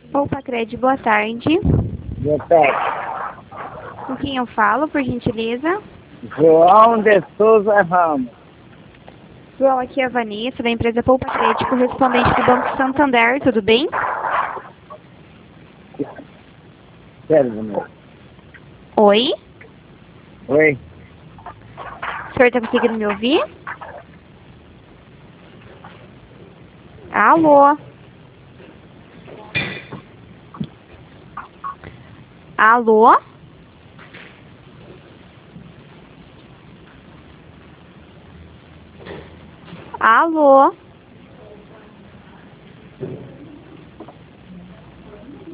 Opa, Cred, boa tarde. Boa tarde. Com quem eu falo, por gentileza? João de Souza Ramos. João, aqui é a Vanessa, da empresa Poupa Cred, correspondente do Banco Santander, tudo bem? Sério, Vanessa. Oi? Oi. O senhor está conseguindo me ouvir? Alô? Alô? Alô?